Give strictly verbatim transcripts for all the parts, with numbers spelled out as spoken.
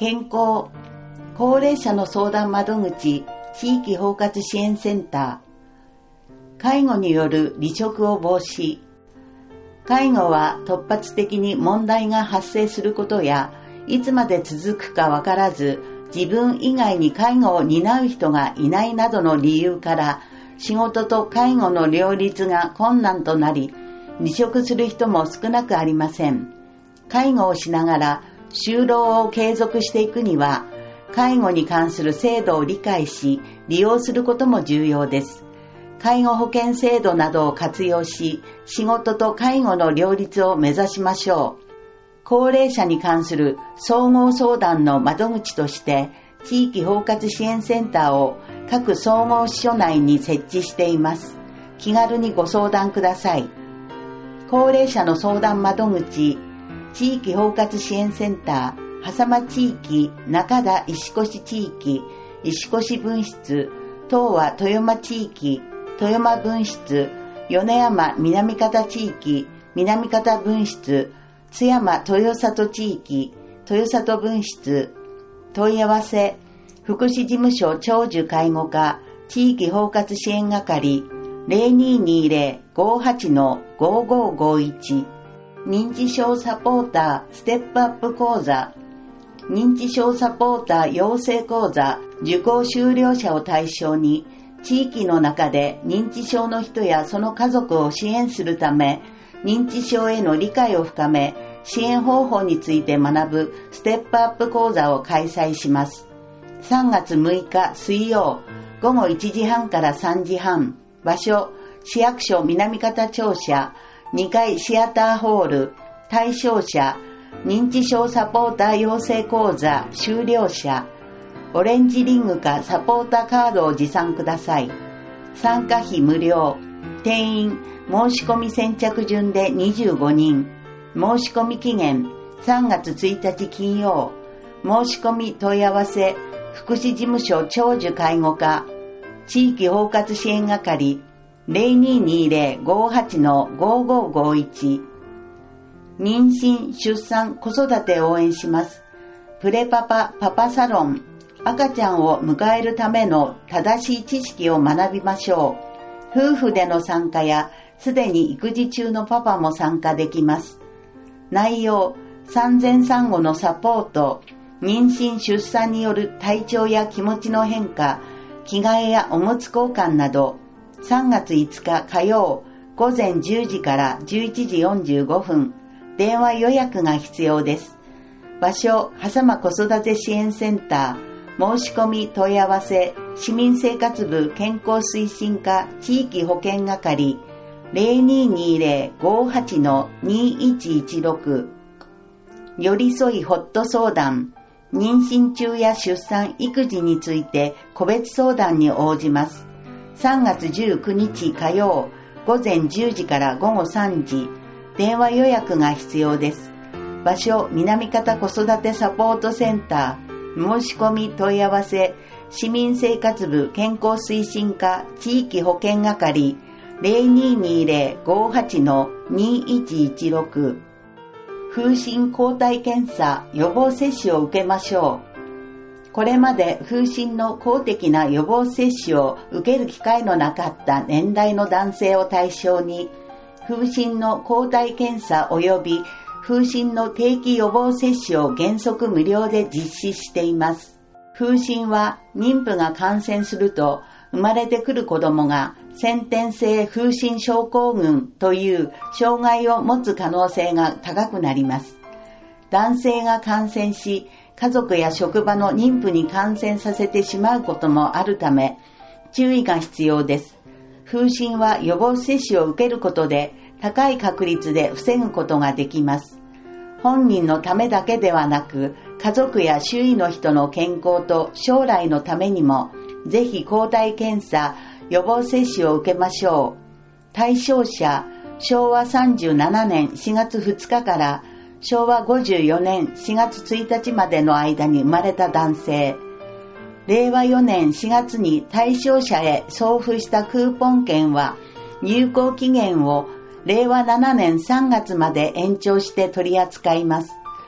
健康、高齢者の相談窓口、地域包括支援センター、介護による離職を防止。介護は突発的に問題が発生することや、いつまで続くかわからず、自分以外に介護を担う人がいないなどの理由から、仕事と介護の両立が困難となり、離職する人も少なくありません。介護をしながら就労を継続していくには、介護に関する制度を理解し、利用することも重要です。介護保険制度などを活用し、仕事と介護の両立を目指しましょう。高齢者に関する総合相談の窓口として、地域包括支援センターを各総合支所内に設置しています。気軽にご相談ください。高齢者の相談窓口、地域包括支援センター、狭間地域、中田石越地域、石越分室、東和豊間地域、豊間分室、米山南方地域、南方分室、津山豊里地域、豊里分室、問い合わせ、福祉事務所長寿介護課、地域包括支援係、ゼロにーにーゼロ ごーはち ごーごーごーいち、認知症サポーターステップアップ講座、認知症サポーター養成講座受講修了者を対象に、地域の中で認知症の人やその家族を支援するため、認知症への理解を深め、支援方法について学ぶステップアップ講座を開催します。さんがつむいか水曜、ごごいちじはんからさんじはん、場所、市役所南方庁舎、にかいシアターホール、対象者、認知症サポーター養成講座修了者、オレンジリングかサポーターカードを持参ください。参加費無料。定員、申し込み先着順でにじゅうごにん。申し込み期限、さんがつついたち金曜。申し込み問い合わせ、福祉事務所長寿介護課、地域包括支援係、ゼロにーにーゼロ ごーはち ごーごーごーいち。妊娠、出産、子育てを応援します。プレパパパパサロン。赤ちゃんを迎えるための正しい知識を学びましょう。夫婦での参加や、すでに育児中のパパも参加できます。内容、産前産後のサポート、妊娠出産による体調や気持ちの変化、着替えやおむつ交換など、さんがついつか火曜、ごぜんじゅうじからじゅういちじよんじゅうごふん、電話予約が必要です。場所、狭間子育て支援センター、申し込み問い合わせ、市民生活部健康推進課地域保健係、ゼロにーにーゼロ ごーはち にーいちいちろく、寄り添いホット相談、妊娠中や出産、育児について個別相談に応じます。さんがつじゅうくにち火曜、ごぜんじゅうじからごごさんじ、電話予約が必要です。場所、南方子育てサポートセンター、申し込み問い合わせ、市民生活部健康推進課地域保健係、ゼロにーにーゼロ ごーはち にーいちいちろく。風疹抗体検査予防接種を受けましょう。これまで風疹の公的な予防接種を受ける機会のなかった年代の男性を対象に、風疹の抗体検査及び風疹の定期予防接種を原則無料で実施しています。風疹は妊婦が感染すると生まれてくる子供が先天性風疹症候群という障害を持つ可能性が高くなります。男性が感染し、家族や職場の妊婦に感染させてしまうこともあるため、注意が必要です。風疹は予防接種を受けることで高い確率で防ぐことができます。本人のためだけではなく、家族や周囲の人の健康と将来のためにも、ぜひ抗体検査、予防接種を受けましょう。対象者、しょうわさんじゅうななねんしがつふつかからしょうわごじゅうよねんしがつついたちまでの間に生まれた男性。れいわよねんしがつに対象者へ送付したクーポン券は、有効期限をれいわななねんさんがつまで延長して取り扱います。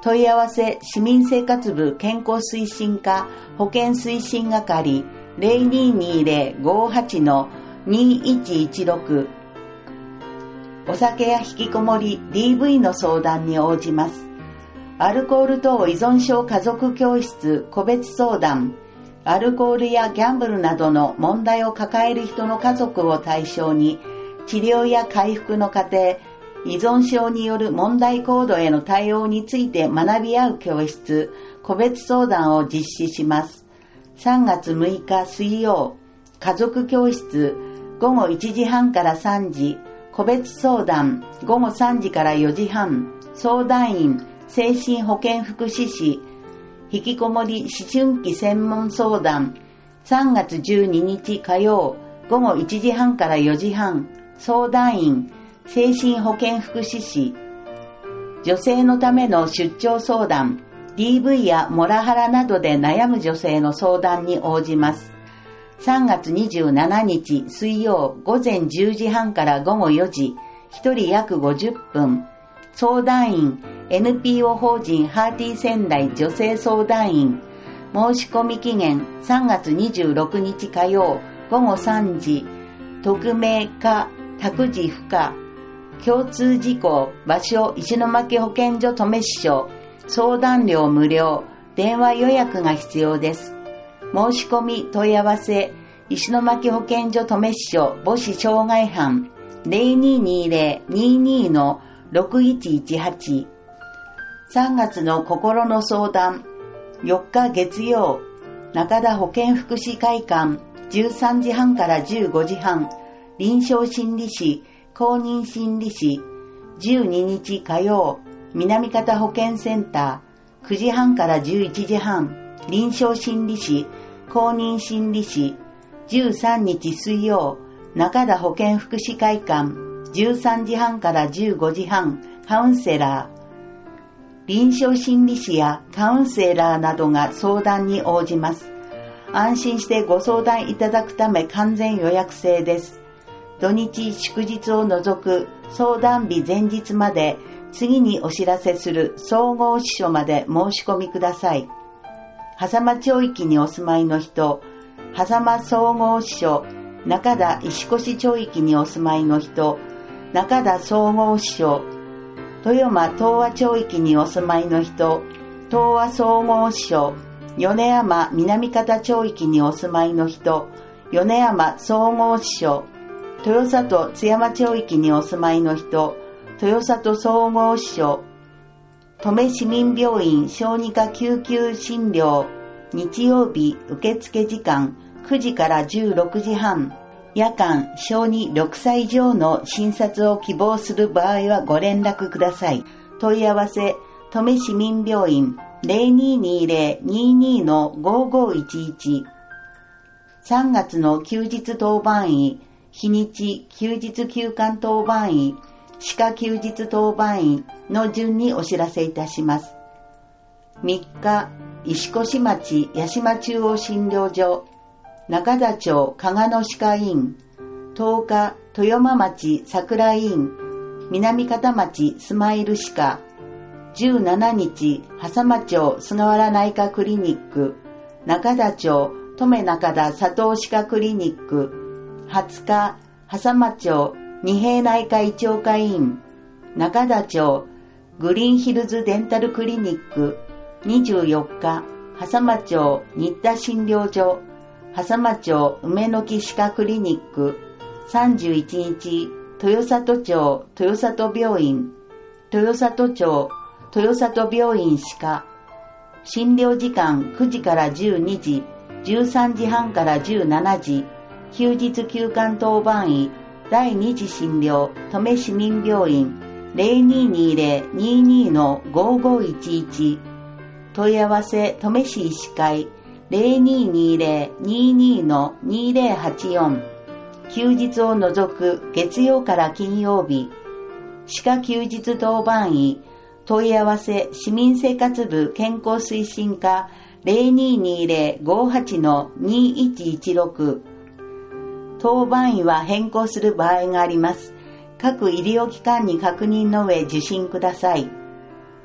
問い合わせ市民生活部健康推進課保健推進係 ゼロにーにーゼロ ごーはち のにーいちいちろく。お酒や引きこもり ディーブイ の相談に応じます。アルコール等依存症家族教室個別相談。アルコールやギャンブルなどの問題を抱える人の家族を対象に治療や回復の過程、依存症による問題行動への対応について学び合う教室、個別相談を実施します。さんがつむいか水曜、家族教室、ごごいちじはんからさんじ、個別相談、ごごさんじからよじはん、相談員、精神保健福祉士、引きこもり思春期専門相談、さんがつじゅうににち火曜、ごごいちじはんからよじはん、相談員、精神保健福祉士、女性のための出張相談、ディーブイ やモラハラなどで悩む女性の相談に応じます。さんがつにじゅうしちにち水曜ごぜんじゅうじはんからごごよじ、ひとり約ごじゅっぷん、相談員、エヌピーオー 法人ハーティー仙台女性相談員、申し込み期限さんがつにじゅうろくにち火曜ごごさんじ、匿名か託児不可、共通事項、場所、石巻保健所登米支所、相談料無料、電話予約が必要です。申し込み問い合わせ、石巻保健所登米支所母子障害班 ゼロにーにーゼロ にーにー のろくいちいちはち。さんがつの心の相談、よっか月曜、中田保健福祉会館じゅうさんじはんからじゅうごじはん、臨床心理士、公認心理士、じゅうににち火曜、南方保健センター、くじはんからじゅういちじはん、臨床心理士、公認心理士、じゅうさんにち水曜、中田保健福祉会館、じゅうさんじはんからじゅうごじはん、カウンセラー、臨床心理士やカウンセラーなどが相談に応じます。安心してご相談いただくため完全予約制です。土日祝日を除く相談日前日まで次にお知らせする総合支所まで申し込みください。狭間町域にお住まいの人、狭間総合支所、中田石越町域にお住まいの人、中田総合支所、豊間東和町域にお住まいの人、東和総合支所、米山南方町域にお住まいの人、米山総合支所、豊里津山町域にお住まいの人、豊里総合支所、登米市民病院小児科救急診療、日曜日受付時間くじからじゅうろくじはん、夜間小児ろくさい以上の診察を希望する場合はご連絡ください。問い合わせ、登米市民病院 ゼロにーにーゼロ にーにー のごーごーいちいち。さんがつの休日当番医、日にち休日休館当番医、歯科休日当番医の順にお知らせいたします。みっか、石越町八島中央診療所、中田町加賀野歯科院、とおか、豊間町桜院、南方町スマイル歯科、じゅうしちにち、狭間町菅原内科クリニック、中田町登米中田佐藤歯科クリニック、はつか、狭間町二平内科胃腸科院、中田町グリーンヒルズデンタルクリニック、にじゅうよっか、狭間町新田診療所、狭間町梅の木歯科クリニック、さんじゅういちにち、豊里町豊里病院、豊里町豊里病院歯科、診療時間くじからじゅうにじ、じゅうさんじはんからじゅうしちじ、休日休館当番医、だいに次診療、登米市民病院、ゼロにーにーゼロ にーにー のごーごーいちいち、問い合わせ登米市医師会、ゼロにーにーゼロ にーにー のにーゼロはちよん、休日を除く月曜から金曜日、歯科休日当番医、問い合わせ市民生活部健康推進課ゼロにーにーゼロ ごーはち のにーいちいちろく、当番医は変更する場合があります。各医療機関に確認の上受診ください。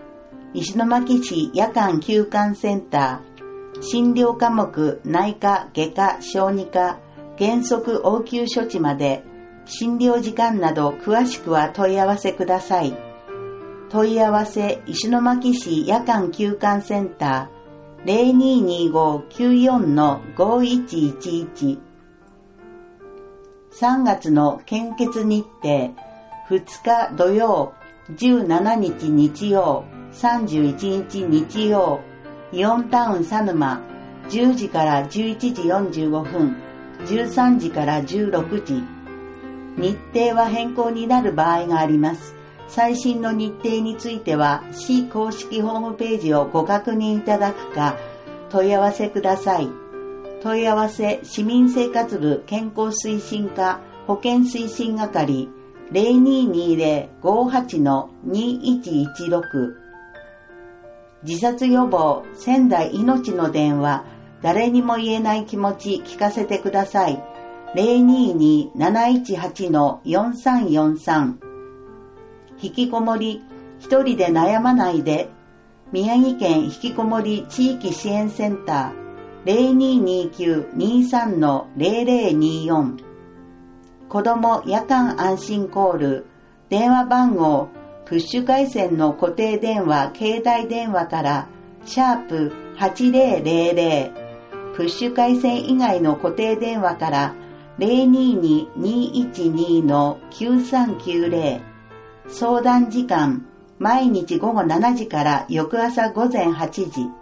石巻市夜間休館センター、診療科目内科、外科、小児科、原則応急処置まで、診療時間など詳しくは問い合わせください。問い合わせ石巻市夜間休館センター ゼロにーにーごーきゅうよんのごいちいちいち。さんがつの献血日程、ふつか土曜、じゅうしちにち日曜、さんじゅういちにち日曜、イオンタウン佐沼、じゅうじからじゅういちじよんじゅうごふん、じゅうさんじからじゅうろくじ。日程は変更になる場合があります。最新の日程については、市公式ホームページをご確認いただくか、問い合わせください。問い合わせ、市民生活部健康推進課保健推進係 ゼロにーにーぜろごはちのにいちいちろく。自殺予防仙台いのちの電話、誰にも言えない気持ち聞かせてください。ゼロにーにーなないちはちのよんさんよんさん。引きこもり、一人で悩まないで。宮城県引きこもり地域支援センター ゼロにーにーきゅうにーさんのゼロゼロにーよん。子ども夜間安心コール、電話番号、プッシュ回線の固定電話、携帯電話から、シャープはちゼロゼロゼロ、プッシュ回線以外の固定電話から、ゼロにーにーにーいちにーのきゅうさんきゅうゼロ。相談時間、毎日午後しちじから翌朝午前はちじ。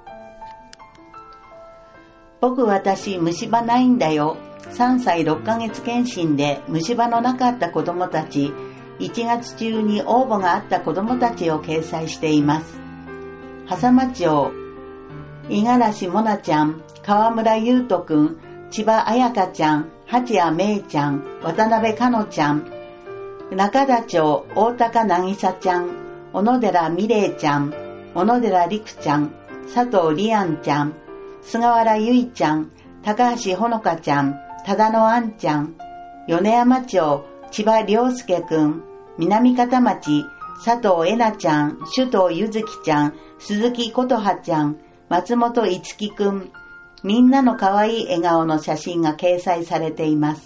僕私虫歯ないんだよ。さんさいろっかげつ検診で虫歯のなかった子どもたち、いちがつ中に応募があった子どもたちを掲載しています。笠間町、五十嵐もなちゃん、川村優斗くん、千葉彩香ちゃん、八谷芽衣ちゃん、渡辺香乃ちゃん、中田町、大高渚ちゃん、小野寺美玲ちゃん、小野寺陸ちゃん、佐藤里杏ちゃん、菅原由衣ちゃん、高橋ほのかちゃん、多田野杏ちゃん、米山町、千葉良介くん、南方町、佐藤恵奈ちゃん、首藤ゆずきちゃん、鈴木琴葉ちゃん、松本いつきくん、みんなの可愛い笑顔の写真が掲載されています。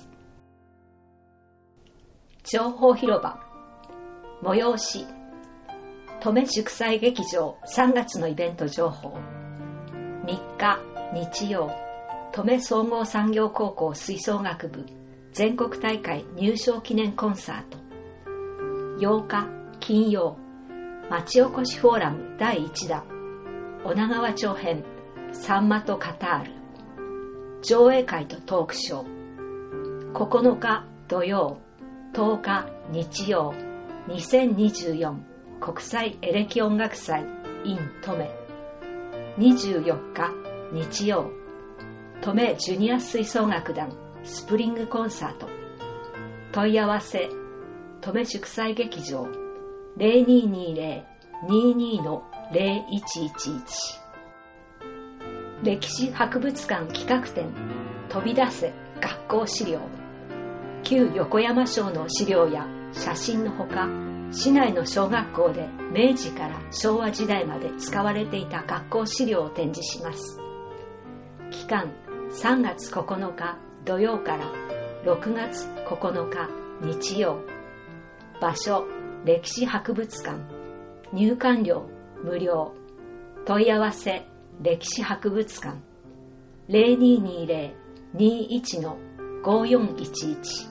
情報広場催し登米祝祭劇場さんがつのイベント情報。みっか日曜、登米総合産業高校吹奏楽部全国大会入賞記念コンサート。ようか金曜、町おこしフォーラムだいいちだん女川町編サンマとカタール上映会とトークショー。ここのか土曜、とおか日曜、にせんにじゅうよん国際エレキ音楽祭 in 登米。にじゅうよっか日曜、登米ジュニア吹奏楽団スプリングコンサート。問い合わせ登米祝祭劇場 ゼロにーにーぜろにーにーのゼロいちいちいち。歴史博物館企画展飛び出せ学校資料。旧横山省の資料や写真のほか、市内の小学校で明治から昭和時代まで使われていた学校資料を展示します。期間さんがつここのか土曜からろくがつここのか日曜。場所歴史博物館。入館料無料。問い合わせ歴史博物館 ゼロにーにーぜろにーいちのごよんいちいち。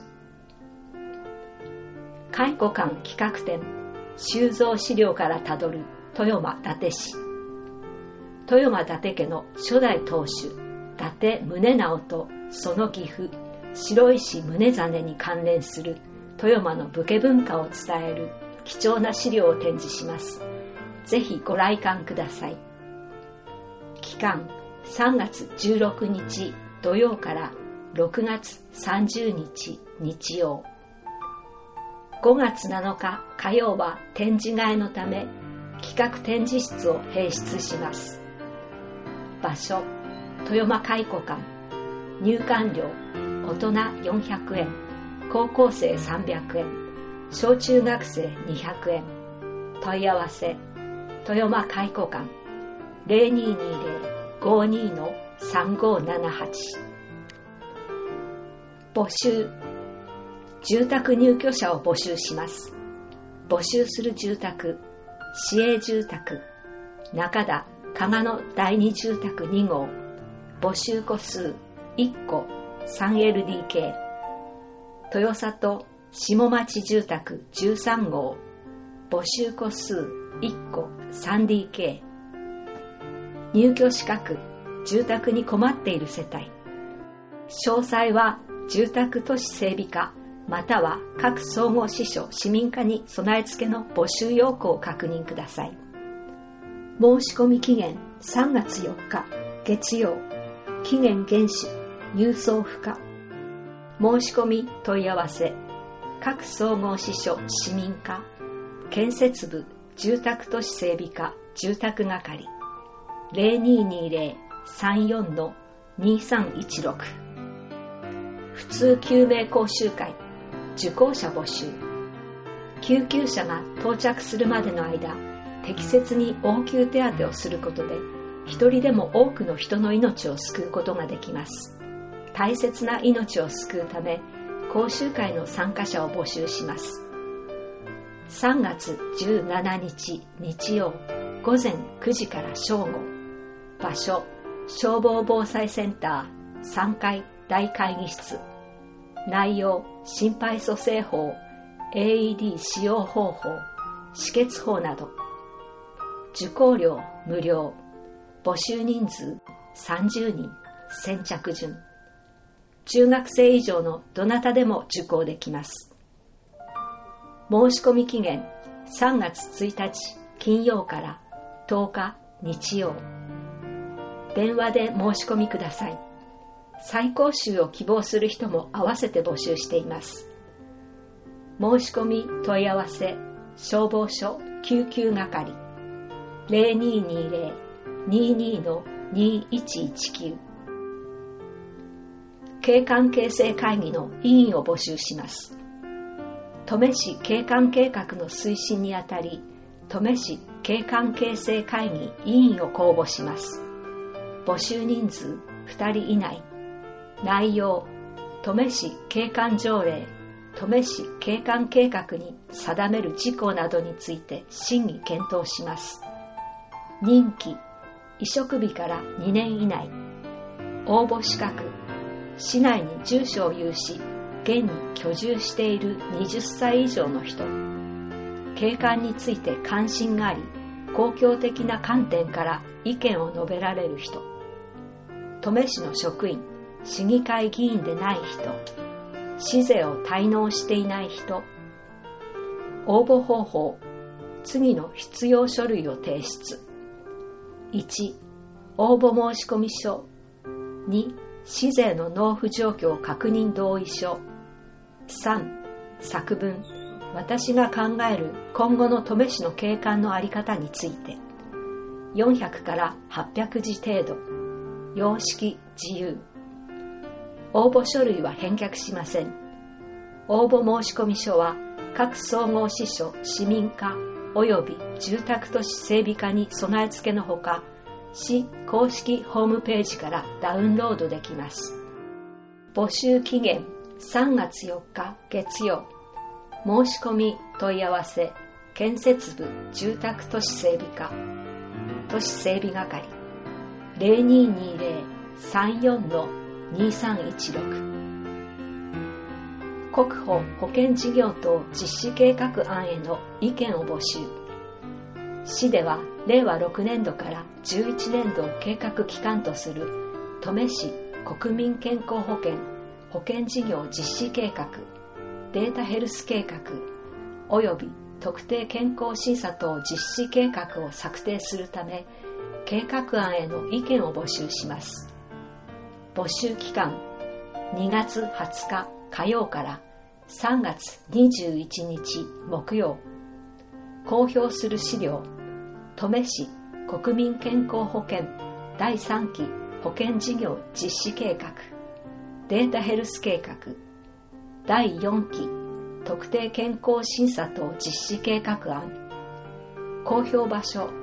蚕館企画展収蔵資料からたどる豊間伊達氏。豊間伊達家の初代当主伊達宗直とその義父白石宗実に関連する豊間の武家文化を伝える貴重な資料を展示します。ぜひご来館ください。期間さんがつじゅうろくにち土曜からろくがつさんじゅうにち日曜。ごがつなのか火曜は展示替えのため企画展示室を併設します。場所豊間蚕館。入館料大人よんひゃくえん、高校生さんびゃくえん、小中学生にひゃくえん。問い合わせ豊間開古館 ゼロにーにーゼロ ごーにー さんごーななはち。募集。住宅入居者を募集します。募集する住宅、市営住宅、中田、加賀の第二住宅にごう、募集戸数いっこ スリーエルディーケー、豊里下町住宅じゅうさんごう、募集戸数いっこ スリーディーケー、入居資格、住宅に困っている世帯。詳細は住宅都市整備課または各総合支所市民課に備え付けの募集要項を確認ください。申し込み期限さんがつよっか月曜。期限厳守、郵送不可。申し込み問い合わせ各総合支所市民課建設部住宅都市整備課住宅係 ゼロにーにーゼロ さんよん にーさんいちろく。普通救命講習会受講者募集。救急車が到着するまでの間、適切に応急手当てをすることで一人でも多くの人の命を救うことができます。大切な命を救うため講習会の参加者を募集します。さんがつじゅうしちにち日曜ごぜんくじから正午。場所消防防災センターさんかい大会議室。内容心肺蘇生法、 エーイーディー 使用方法、止血法など。受講料無料。募集人数さんじゅうにん。先着順。中学生以上のどなたでも受講できます。申し込み期限さんがつついたち金曜からとおか日曜。電話で申し込みください。再講習を希望する人も合わせて募集しています。申し込み問い合わせ消防署救急係 ゼロにーにーゼロ にーにー にーいちいちきゅう。景観形成会議の委員を募集します。登米市景観計画の推進にあたり、登米市景観形成会議委員を公募します。募集人数ふたり以内。内容、登米市景観条例、登米市景観計画に定める事項などについて審議検討します。任期、委嘱日からにねん以内。応募資格、市内に住所を有し、現に居住しているはたち以上の人。景観について関心があり、公共的な観点から意見を述べられる人。登米市の職員、市議会議員でない人、市税を滞納していない人。応募方法、次の必要書類を提出。いち、応募申込書。に、市税の納付状況確認同意書。さん、作文、私が考える今後の登米市の景観の在り方について。よんひゃくからはっぴゃくじ程度。様式自由。応募書類は返却しません。応募申込書は各総合支所市民課及び住宅都市整備課に備え付けのほか、市公式ホームページからダウンロードできます。募集期限さんがつよっか月曜。申し込み問い合わせ建設部住宅都市整備課都市整備係 ゼロにーにーゼロ さんよん にーさんいちろく。国保保険事業等実施計画案への意見を募集。市ではれいわろくねんどからじゅういちねんどを計画期間とする登米市国民健康保険保険事業実施計画、データヘルス計画および特定健康審査等実施計画を策定するため、計画案への意見を募集します。募集期間にがつはつか火曜からさんがつにじゅういちにち木曜。公表する資料、登米市国民健康保険だいさんき保険事業実施計画、データヘルス計画、だいよんき特定健康審査等実施計画案。公表場所、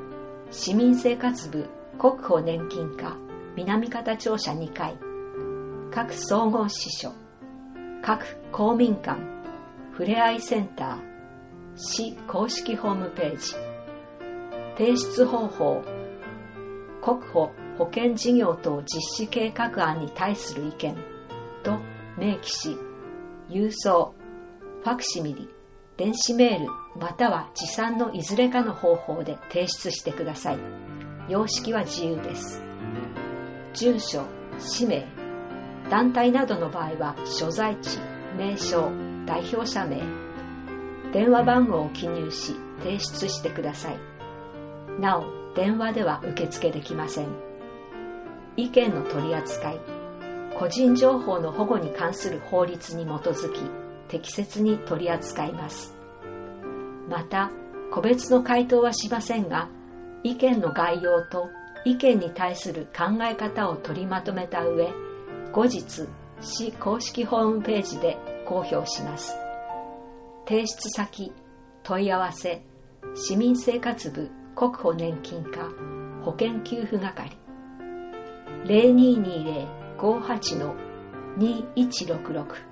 市民生活部国保年金課南方庁舎にかい、各総合支所、各公民館、ふれあいセンター、市公式ホームページ、提出方法、国保保険事業等実施計画案に対する意見と明記し、郵送、ファクシミリ、電子メールまたは持参のいずれかの方法で提出してください。様式は自由です。住所、氏名、団体などの場合は所在地、名称、代表者名、電話番号を記入し提出してください。なお、電話では受付できません。意見の取り扱い、個人情報の保護に関する法律に基づき適切に取り扱います。また、個別の回答はしませんが、意見の概要と意見に対する考え方を取りまとめた上、後日、市公式ホームページで公表します。提出先、問い合わせ、市民生活部国保年金課保険給付係 ゼロにーにーゼロ ごーはち にーいちろくろく。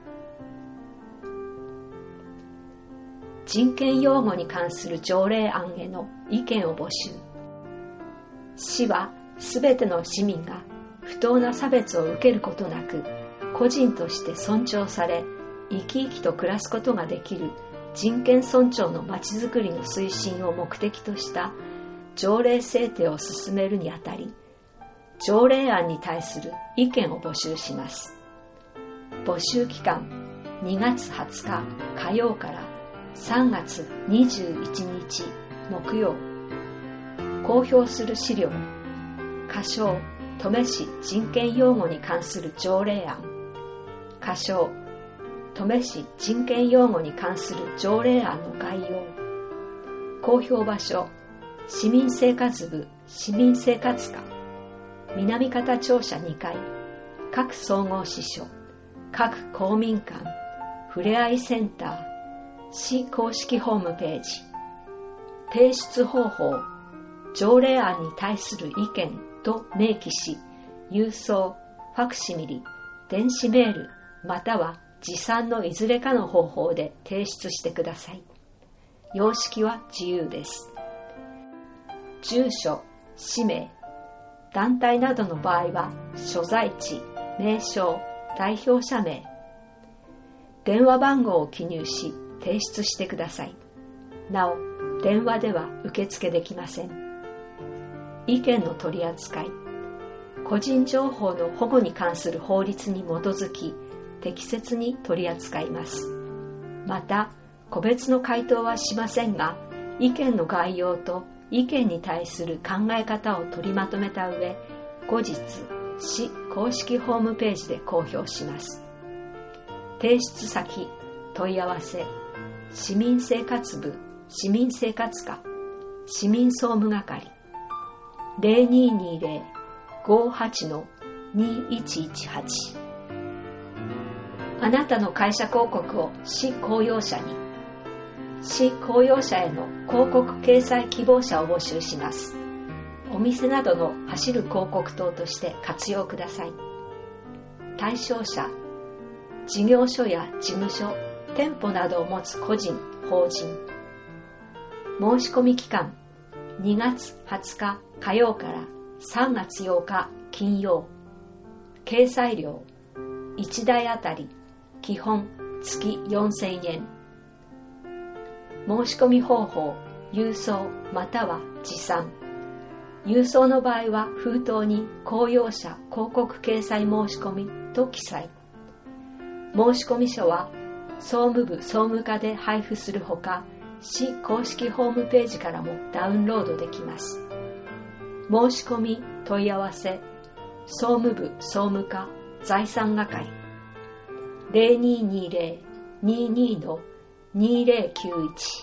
人権擁護に関する条例案への意見を募集。市はすべての市民が不当な差別を受けることなく、個人として尊重され、生き生きと暮らすことができる人権尊重のまちづくりの推進を目的とした条例制定を進めるにあたり、条例案に対する意見を募集します。募集期間にがつはつか火曜からさんがつにじゅういちにち木曜。公表する資料、仮称登米市人権擁護に関する条例案、仮称登米市人権擁護に関する条例案の概要、公表場所、市民生活部市民生活課南方庁舎にかい、各総合支所、各公民館、ふれあいセンター、市公式ホームページ、提出方法、条例案に対する意見と明記し、郵送、ファクシミリ、電子メールまたは持参のいずれかの方法で提出してください。様式は自由です。住所、氏名、団体などの場合は所在地、名称、代表者名、電話番号を記入し提出してください。なお、電話では受付できません。意見の取り扱い、個人情報の保護に関する法律に基づき適切に取り扱います。また、個別の回答はしませんが、意見の概要と意見に対する考え方を取りまとめた上、後日、市公式ホームページで公表します。提出先、問い合わせ、市民生活部市民生活課市民総務係 ゼロにーにーゼロ ごーはち にーいちいちはち。あなたの会社広告を市公用車に、市公用車への広告掲載希望者を募集します。お店などの走る広告等として活用ください。対象者、事業所や事務所、店舗などを持つ個人、法人。申し込み期間、にがつはつか火曜からさんがつようか金曜。掲載料、いちだいあたり基本月よんせんえん。申し込み方法、郵送または持参。郵送の場合は封筒に公用車広告掲載申し込みと記載。申し込み書は総務部総務課で配布するほか、市公式ホームページからもダウンロードできます。申し込み問い合わせ、総務部総務課財産係 ゼロにーにーゼロ にーにー にーゼロきゅういち。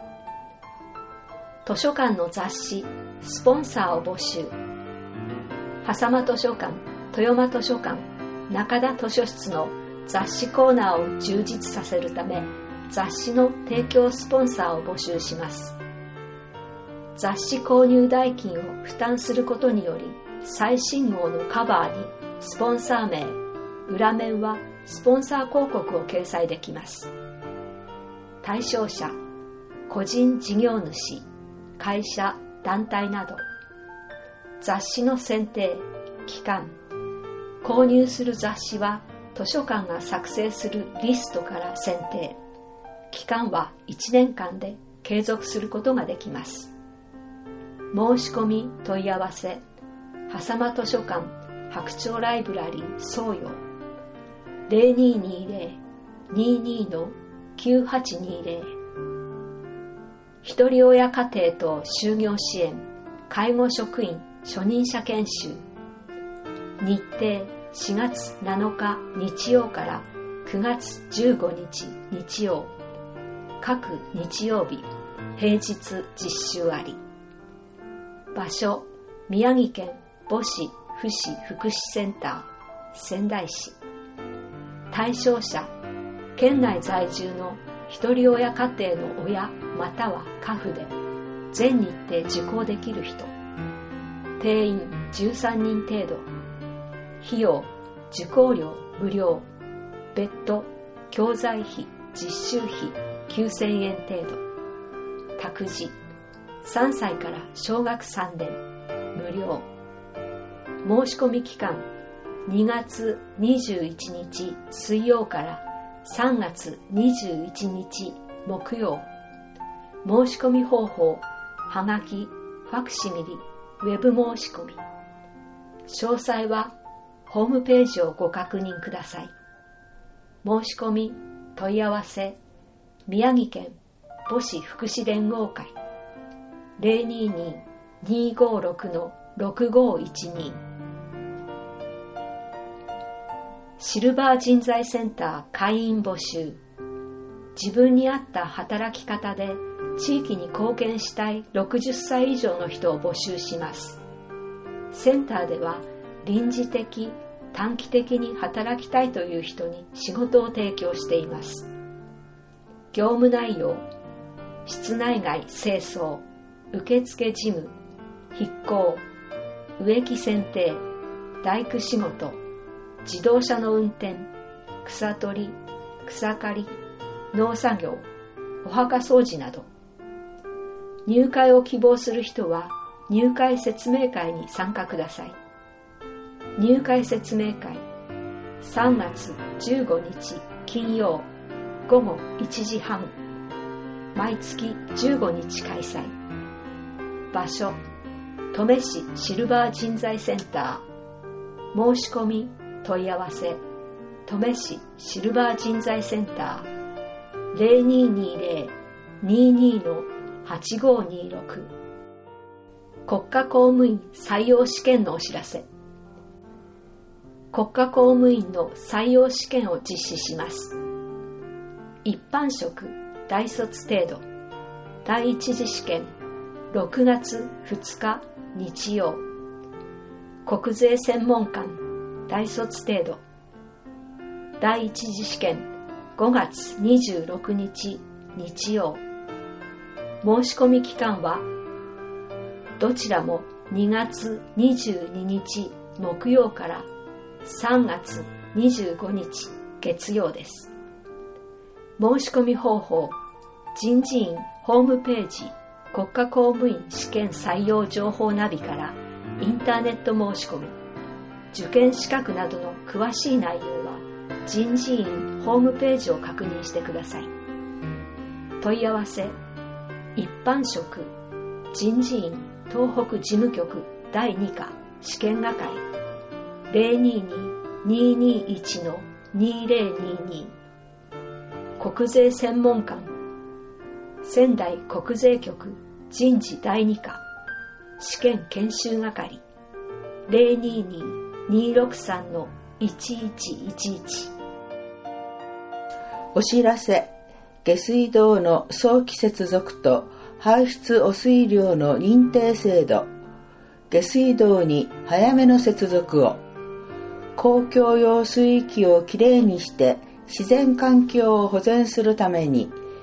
図書館の雑誌スポンサーを募集。狭間図書館、豊間図書館、中田図書室の雑誌コーナーを充実させるため、雑誌の提供スポンサーを募集します。 雑誌購入代金を負担することにより、最新号のカバーにスポンサー名、裏面はスポンサー広告を掲載できます。対象者、個人事業主、会社、団体など。雑誌の選定、期間。購入する雑誌は図書館が作成するリストから選定。期間はいちねんかんで継続することができます。申し込み問い合わせ、狭間図書館白鳥ライブラリー総用 ゼロにーにーぜろ にーにー のきゅうはちにーぜろ。ひとり親家庭と就業支援介護職員初任者研修。日程しがつなのか日曜からくがつじゅうごにち日曜。各日曜日平日実習あり。場所、宮城県母子父子福祉センター仙台市。対象者、県内在住のひとり親家庭の親または家父で全日程受講できる人。定員じゅうさんにん程度。費用、受講料無料。別途教材費実習費きゅうせんえん程度。託児、さんさいから小学さんねん無料。申し込み期間にがつにじゅういちにち水曜からさんがつにじゅういちにち木曜。申し込み方法、はがき、ファクシミリ、ウェブ申し込み。詳細はホームページをご確認ください。申し込み、問い合わせ、宮城県母子福祉連合会 ゼロにーにー にーごーろく ろくごーいちに。シルバー人材センター会員募集。自分に合った働き方で地域に貢献したいろくじゅっさい以上の人を募集します。センターでは臨時的、短期的に働きたいという人に仕事を提供しています。業務内容、室内外清掃、受付事務、筆工、植木剪定、大工仕事、自動車の運転、草取り、草刈り、農作業、お墓掃除など。入会を希望する人は入会説明会に参加ください。入会説明会、さんがつじゅうごにち金曜ごごいちじはん、毎月じゅうごにち開催。場所、登米市シルバー人材センター。申し込み、問い合わせ、登米市シルバー人材センター ゼロにーにーぜろ にーにー はちごーにーろく。国家公務員採用試験のお知らせ。国家公務員の採用試験を実施します。一般職、大卒程度。第一次試験、ろくがつふつか日曜。国税専門官、大卒程度。第一次試験、ごがつにじゅうろくにち日曜。申し込み期間は、どちらもにがつにじゅうににち木曜からさんがつにじゅうごにち月曜です。申し込み方法、人事院ホームページ国家公務員試験採用情報ナビからインターネット申し込み。受験資格などの詳しい内容は人事院ホームページを確認してください。問い合わせ、一般職、人事院東北事務局だいに課試験係 ゼロにーにー にーにーいち にーぜろにーに。国税専門官、仙台国税局人事だいに課試験研修係 ゼロにーにー にーろくさん いちいちいちいち。 お知らせ、下水道の早期接続と排出汚水量の認定制度。下水道に早めの接続を。公共用水域をきれいにして自然環境を保全するために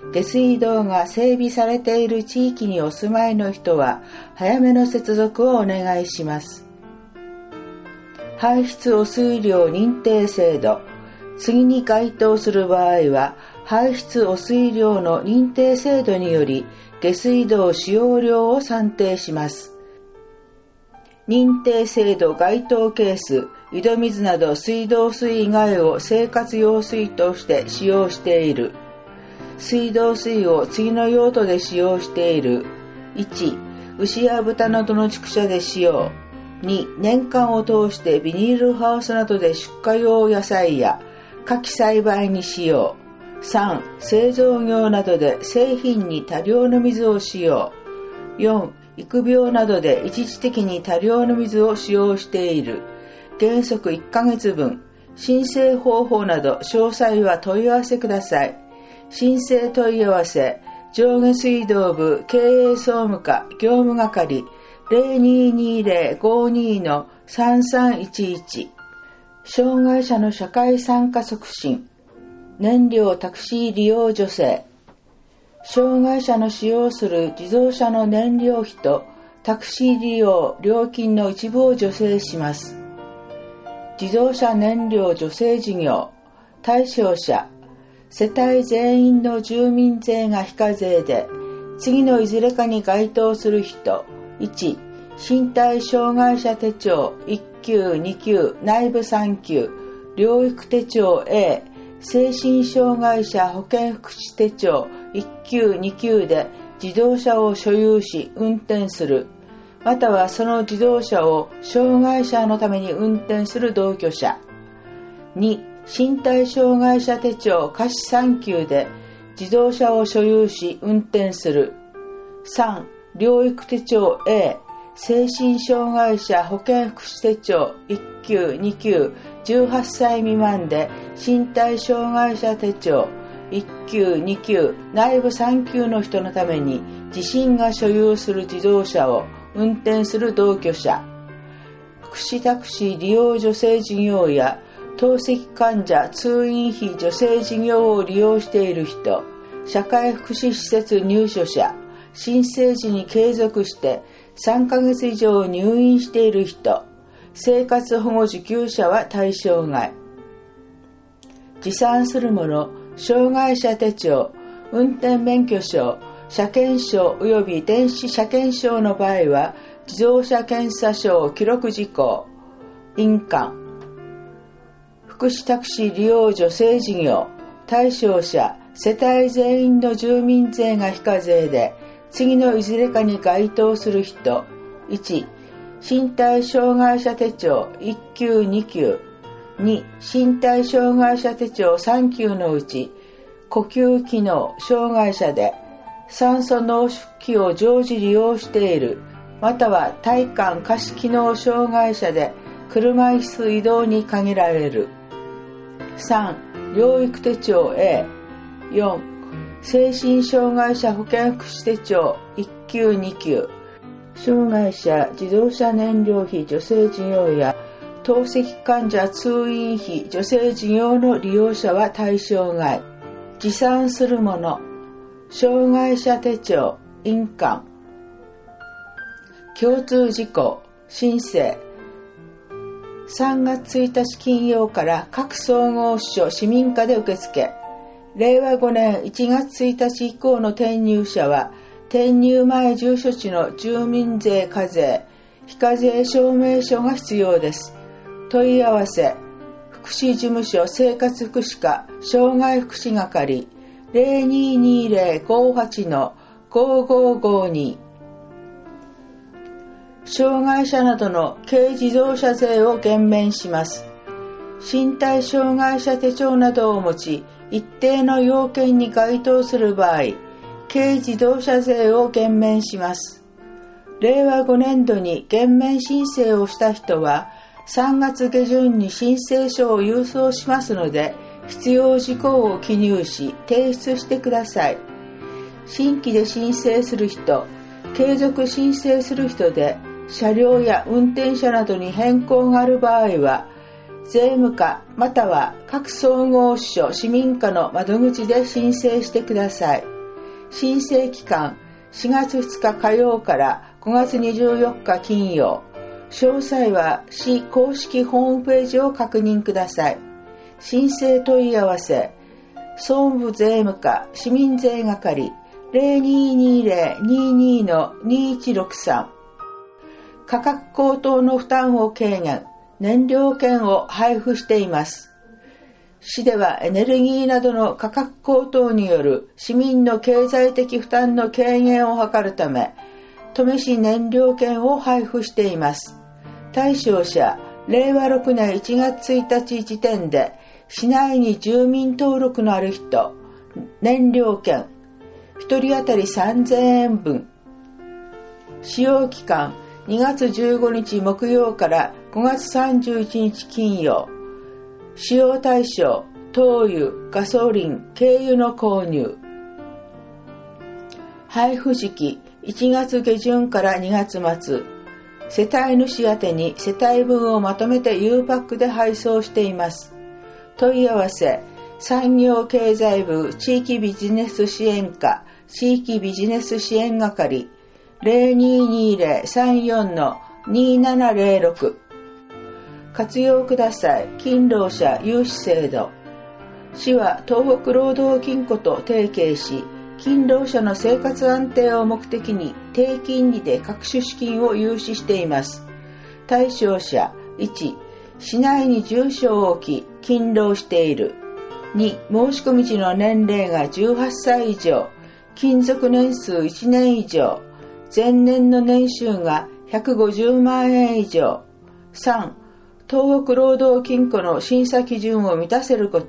下水道が整備されている地域にお住まいの人は早めの接続をお願いします。排出汚水量認定制度。次に該当する場合は、排出汚水量の認定制度により下水道使用量を算定します。認定制度該当ケース、井戸水など水道水以外を生活用水として使用している。水道水を次の用途で使用している。いち、牛や豚などの畜舎で使用。に、年間を通してビニールハウスなどで出荷用野菜や果樹栽培に使用。さん、製造業などで製品に多量の水を使用。よん、育苗などで一時的に多量の水を使用している。原則いっかげつぶん。申請方法など詳細は問い合わせください。申請問い合わせ、上下水道部経営総務課業務係 ゼロにーにーゼロ ごーにー のさんさんいちいち。障害者の社会参加促進。燃料タクシー利用助成。障害者の使用する自動車の燃料費とタクシー利用料金の一部を助成します。自動車燃料助成事業。対象者。世帯全員の住民税が非課税で、次のいずれかに該当する人。いち、身体障害者手帳いっ級に級内部さん級療育手帳 A、精神障害者保健福祉手帳いっ級に級で自動車を所有し運転する、またはその自動車を障害者のために運転する同居者。に、身体障害者手帳下士さん級で自動車を所有し運転する。さん、療育手帳 A、精神障害者保健福祉手帳いっ級に級じゅうはっさい未満で身体障害者手帳いっ級に級内部さん級の人のために自身が所有する自動車を運転する同居者。福祉タクシー利用助成事業や透析患者通院費助成事業を利用している人、社会福祉施設入所者、申請時に継続してさんかげつ以上入院している人、生活保護受給者は対象外。持参するもの、障害者手帳、運転免許証、車検証及び電子車検証の場合は自動車検査証記録事項、印鑑。福祉タクシー利用助成事業、対象者、世帯全員の住民税が非課税で、次のいずれかに該当する人。いち、身体障害者手帳いっ級に級。に、身体障害者手帳さん級のうち、呼吸機能障害者で、酸素濃縮器を常時利用している、または体幹下肢機能障害者で、車椅子移動に限られる。さん、療育手帳 A。よん、精神障害者保健福祉手帳いっ級に級。障害者自動車燃料費助成事業や透析患者通院費助成事業の利用者は対象外。持参するもの、障害者手帳、印鑑。共通事項、申請。さんがつついたち金曜から各総合支所市民課で受付。れいわごねんいちがつついたち以降の転入者は、転入前住所地の住民税課税、非課税証明書が必要です。問い合わせ、福祉事務所生活福祉課障害福祉係 ゼロにーにーゼロ ごーはち のごーごーごーに。障害者などの軽自動車税を減免します。身体障害者手帳などを持ち、一定の要件に該当する場合、軽自動車税を減免します。れいわごねんどに減免申請をした人は、さんがつげじゅんに申請書を郵送しますので、必要事項を記入し、提出してください。新規で申請する人、継続申請する人で、車両や運転者などに変更がある場合は、税務課または各総合支所市民課の窓口で申請してください。 申請期間しがつふつか火曜からごがつにじゅうよっか金曜。詳細は市公式ホームページを確認ください。申請問い合わせ、総務部税務課市民税係 ゼロにーにーゼロ にーにー にーいちろくさん。価格高騰の負担を軽減、燃料券を配布しています。市ではエネルギーなどの価格高騰による市民の経済的負担の軽減を図るため、登米市燃料券を配布しています。対象者、れいわろくねんいちがつついたち時点で、市内に住民登録のある人、燃料券、ひとり当たりさんぜんえんぶん。使用期間、にがつじゅうごにち木曜からごがつさんじゅういちにち金曜。使用対象、灯油、ガソリン、軽油の購入。配布時期、いちがつげじゅんからにがつまつ。世帯主宛てに世帯分をまとめて U パックで配送しています。問い合わせ、産業経済部地域ビジネス支援課地域ビジネス支援係 ゼロにーにーゼロ さんよん にーななゼロろく。活用ください。勤労者融資制度。市は東北労働金庫と提携し、勤労者の生活安定を目的に低金利で各種資金を融資しています。対象者いち、市内に住所を置き勤労している。に、申し込み時の年齢がじゅうはっさい以上、勤続年数いちねん以上、前年の年収がひゃくごじゅうまんえん以上。さん、東北労働金庫の審査基準を満たせること。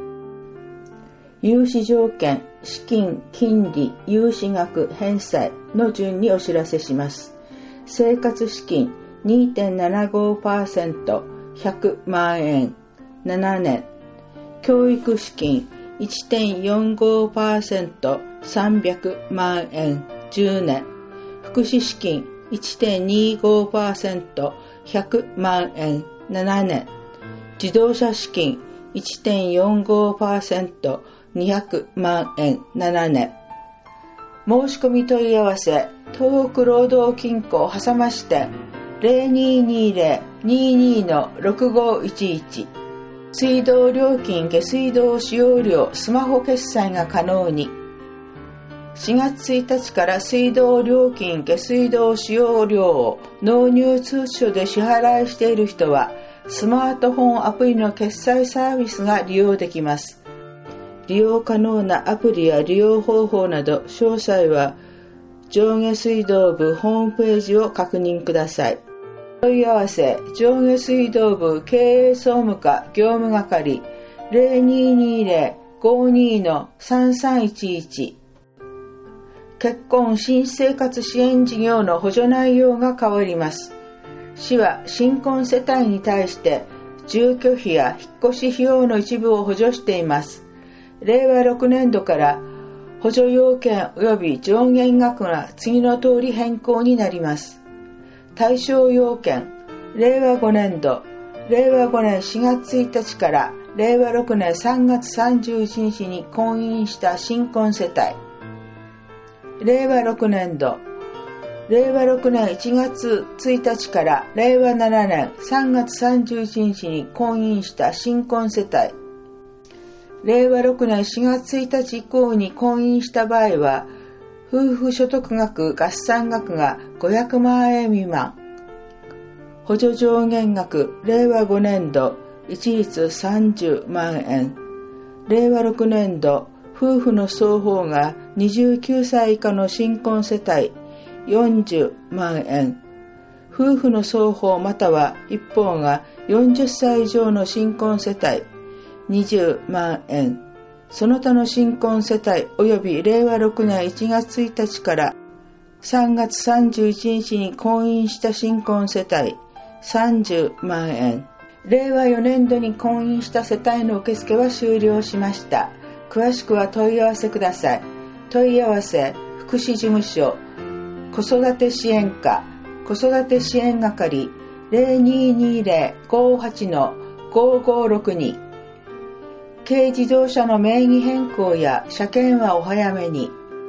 融資条件、資金、金利、融資額、返済の順にお知らせします。生活資金 にてんななごパーセント ひゃくまんえんななねん。教育資金 いってんよんごパーセント さんびゃくまんえんじゅうねん。福祉資金 いってんにごパーセント ひゃくまんえんななねん。自動車資金 いってんよんごパーセント にひゃくまんえんななねん。申し込み問い合わせ、東北労働金庫狭間支店 ゼロにーにーゼロ にーにー ろくごいちいち。水道料金下水道使用料スマホ決済が可能に。しがつついたちから水道料金下水道使用料を納入通知書で支払いしている人はスマートフォンアプリの決済サービスが利用できます。利用可能なアプリや利用方法など詳細は上下水道部ホームページを確認ください。問い合わせ、上下水道部経営総務課業務係 ゼロにーにーゼロ ごにー さんさんいちいち。結婚新生活支援事業の補助内容が変わります。市は新婚世帯に対して住居費や引っ越し費用の一部を補助しています。れいわろくねんどから補助要件及び上限額が次の通り変更になります。対象要件、れいわごねんど、れいわごねんしがつついたちかられいわろくねんさんがつさんじゅういちにちに婚姻した新婚世帯。れいわろくねんど、れいわろくねんいちがつついたちかられいわななねんさんがつさんじゅういちにちに婚姻した新婚世帯。れいわろくねんしがつついたち以降に婚姻した場合は、夫婦所得額合算額がごひゃくまんえん未満。補助上限額、れいわごねんど一律さんじゅうまんえん。れいわろくねんど、夫婦の双方がにじゅうきゅうさい以下の新婚世帯よんじゅうまんえん。夫婦の双方または一方がよんじゅっさい以上の新婚世帯にじゅうまんえん。その他の新婚世帯及びれいわろくねんいちがつついたちからさんがつさんじゅういちにちに婚姻した新婚世帯さんじゅうまんえん。れいわよねんどに婚姻した世帯の受付は終了しました。詳しくは問い合わせください。問い合わせ、福祉事務所、子育て支援課、子育て支援係 ゼロにーにーゼロ ごはち ごごろくに。軽自動車の名義変更や車検はお早めに。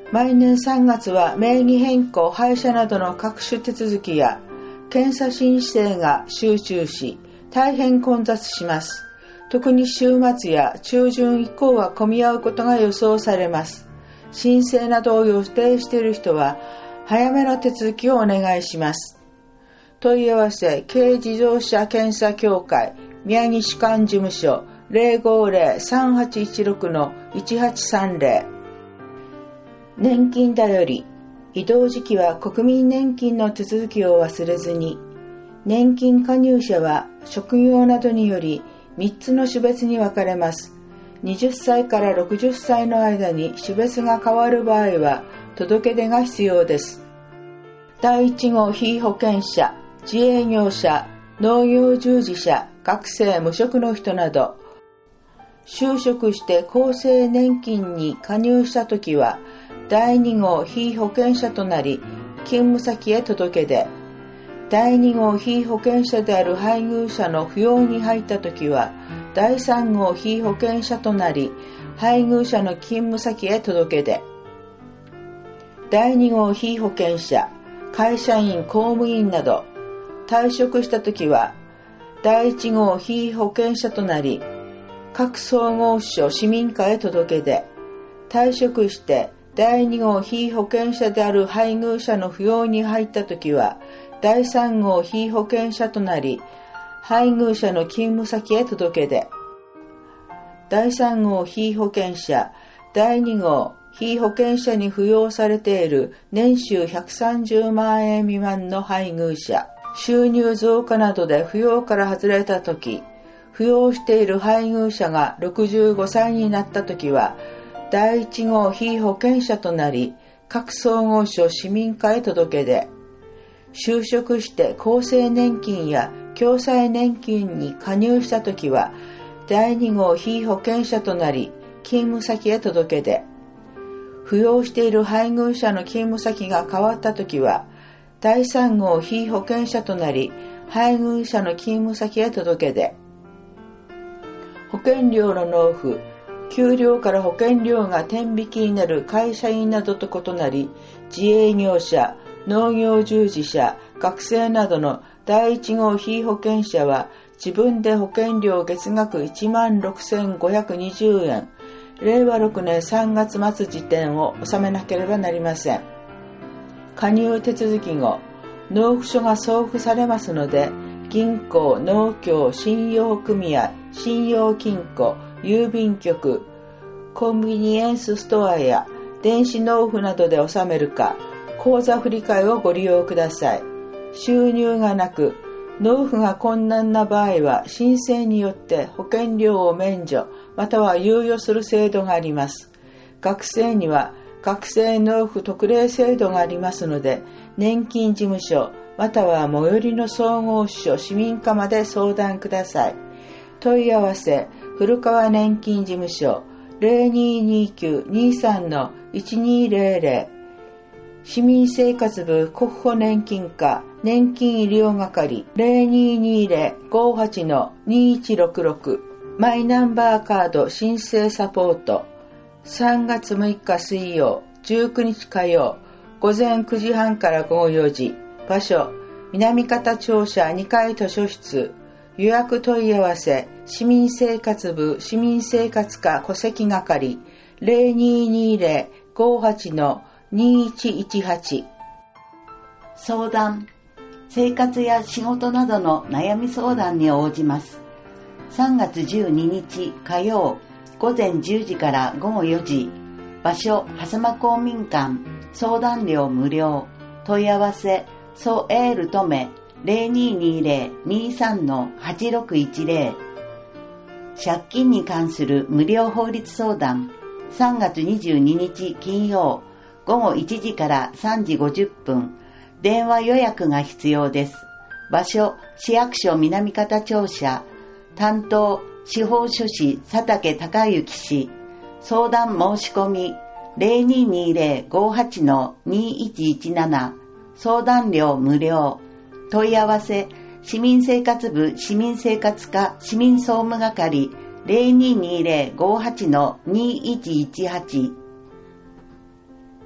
毎年さんがつは名義変更、廃車などの各種手続きや検査申請が集中し、大変混雑します。特に週末や中旬以降は混み合うことが予想されます。申請などを予定している人は早めの手続きをお願いします。問い合わせ、軽自動車検査協会宮城主管事務所 ゼロごゼロ さんはちいちろく いちはちさんゼロ。 年金だより、移動時期は国民年金の手続きを忘れずに。年金加入者は職業などによりみっつの種別に分かれます。はたちからろくじゅっさいの間に種別が変わる場合は届け出が必要です。だいいち号被保険者、自営業者、農業従事者、学生、無職の人など、就職して厚生年金に加入したときはだいに号被保険者となり、勤務先へ届け出。だいに号被保険者である配偶者の扶養に入ったときは、だいさん号被保険者となり、配偶者の勤務先へ届け出。だいに号被保険者、会社員、公務員など、退職したときは、だいいち号被保険者となり、各総合所市民課へ届け出。退職してだいに号被保険者である配偶者の扶養に入ったときは、だいさん号被保険者となり、配偶者の勤務先へ届け出。だいさん号被保険者、だいに号被保険者に扶養されている年収ひゃくさんじゅうまんえん未満の配偶者、収入増加などで扶養から外れたとき、扶養している配偶者がろくじゅうごさいになったときは、だいいち号被保険者となり、各総合所市民課へ届け出。就職して厚生年金や共済年金に加入したときは、だいに号被保険者となり、勤務先へ届け出。扶養している配偶者の勤務先が変わったときは、だいさん号被保険者となり、配偶者の勤務先へ届け出。保険料の納付、給料から保険料が天引きになる会社員などと異なり、自営業者、農業従事者、学生などのだいいち号被保険者は自分で保険料月額 いちまんろくせんごひゃくにじゅうえん、れいわろくねんさんがつ末時点を納めなければなりません。加入手続き後、納付書が送付されますので、銀行、農協、信用組合、信用金庫、郵便局、コンビニエンスストアや電子納付などで納めるか、口座振替をご利用ください。収入がなく、納付が困難な場合は申請によって保険料を免除または猶予する制度があります。学生には学生納付特例制度がありますので、年金事務所または最寄りの総合所市民課まで相談ください。問い合わせ、古川年金事務所 ゼロにーにーきゅう にーさん いちにーゼロゼロ、市民生活部国保年金課年金医療係 ゼロにーにーゼロ ごーはち にーいちろくろく、マイナンバーカード申請サポート。さんがつむいか水曜、じゅうくにち火曜、午前くじはんからごごよじ。場所、南方庁舎にかい図書室。予約問い合わせ、市民生活部市民生活課戸籍係 ゼロにーにーゼロ ごーはち にーいちいちはち。 相談、生活や仕事などの悩み相談に応じます。さんがつじゅうににち火曜、午前じゅうじからごごよじ。場所、蓮間公民館。相談料無料。問い合わせ、ソエールトメ ゼロにーにーゼロ にーさん はちろくいちゼロ。借金に関する無料法律相談。さんがつにじゅうににち金曜、ごごいちじからさんじごじゅっぷん。電話予約が必要です。場所、市役所南方庁舎。担当、司法書士佐竹隆之氏。相談申し込み ゼロにーにーゼロ ごーはち にーいちいちなな。相談料無料。問い合わせ、市民生活部市民生活課市民総務係 ゼロにーにーゼロ ごーはち にーいちいちはち。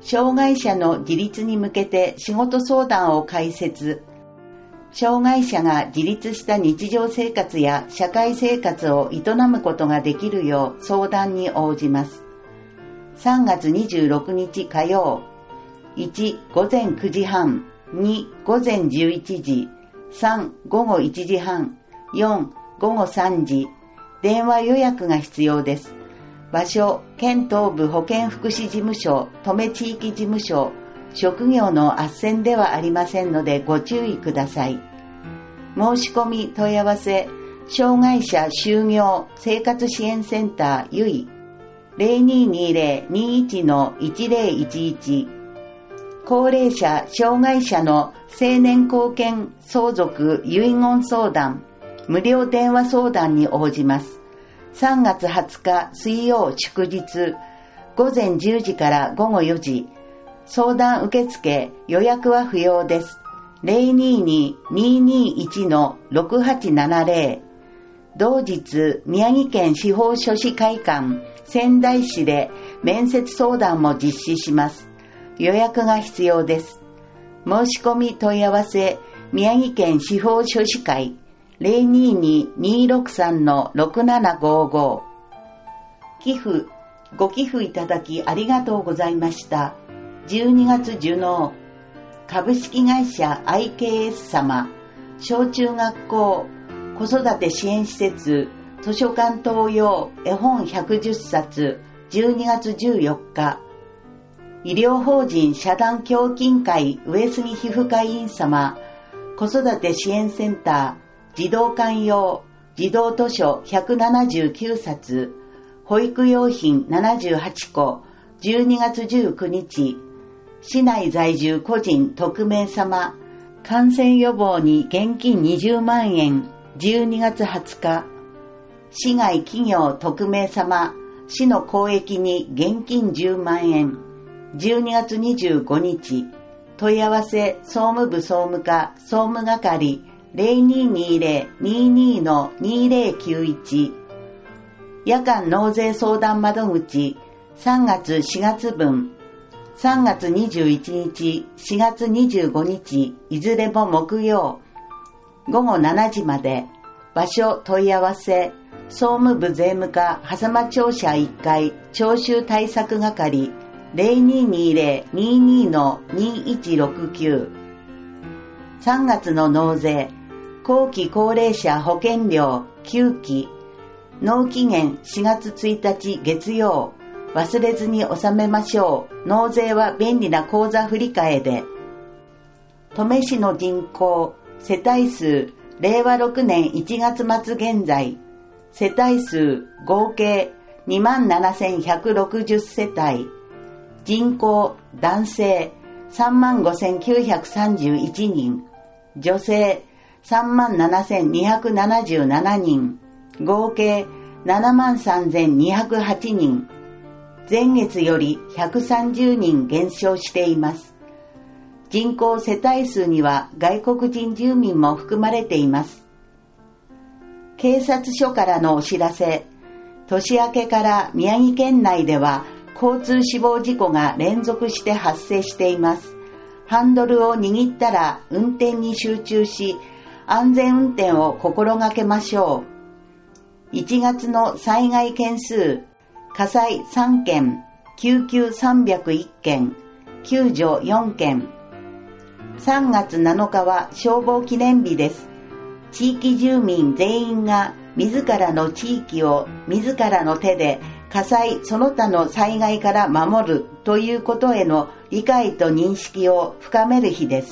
障害者の自立に向けて仕事相談を開設。障害者が自立した日常生活や社会生活を営むことができるよう相談に応じます。さんがつにじゅうろくにち火曜。いち、午前くじはん。に、午前じゅういちじ。さん、午後いちじはん。よん、午後さんじ。電話予約が必要です。場所、県東部保健福祉事務所、登米地域事務所、職業の斡旋ではありませんのでご注意ください。申し込み問い合わせ、障害者就業生活支援センターゆい ゼロにーにーゼロ にーいち のいちゼロいちいち、高齢者障害者の成年後見相続遺言相談無料電話相談に応じます。さんがつはつか水曜祝日、午前じゅうじから午後よじ。相談受付、予約は不要です。ゼロにーにー にーにーいち のろくはちななゼロ。同日、宮城県司法書士会館仙台市で面接相談も実施します。予約が必要です。申し込み問い合わせ、宮城県司法書士会ゼロにーにー にーろくさん のろくななごご。寄付、ご寄付いただきありがとうございました。じゅうにがつ受納、株式会社 アイケーエス 様、小中学校、子育て支援施設、図書館等用絵本ひゃくじゅっさつ、じゅうにがつじゅうよっか。医療法人社団協進会上杉皮膚科医院様、子育て支援センター、児童館用、児童図書ひゃくななじゅうきゅうさつ、保育用品ななじゅうはちこ、じゅうにがつじゅうくにち、市内在住個人匿名様、感染予防に現金にじゅうまんえん、じゅうにがつはつか、市外企業匿名様、市の公益に現金じゅうまんえん、じゅうにがつにじゅうごにち、問い合わせ総務部総務課総務係ゼロにーにーゼロ にーにー のにーゼロきゅういち、夜間納税相談窓口さんがつしがつ分、さんがつにじゅういちにち、しがつにじゅうごにち、いずれも木曜、ごごしちじまで。場所問い合わせ、総務部税務課狭間庁舎いっかい徴収対策係ゼロにーにーゼロ にーにー のにーいちろくきゅう。さんがつの納税、後期高齢者保険料きゅうき、納期限しがつついたち月曜、忘れずに納めましょう。納税は便利な口座振替で。登米市の人口、世帯数、れいわろくねんいちがつまつ現在、世帯数合計 にまんななせんひゃくろくじゅっせたい、人口男性 さんまんごせんきゅうひゃくさんじゅういちにん、女性 さんまんななせんにひゃくななじゅうななにん、合計ななまんさんぜんにひゃくはちにん、前月よりひゃくさんじゅうにん減少しています。人口世帯数には外国人住民も含まれています。警察署からのお知らせ、年明けから宮城県内では交通死亡事故が連続して発生しています。ハンドルを握ったら運転に集中し、安全運転を心がけましょう。いちがつの災害件数、火災さんけん、救急さんびゃくいっけん、救助よんけん。さんがつなのかは消防記念日です。地域住民全員が自らの地域を自らの手で火災その他の災害から守るということへの理解と認識を深める日です。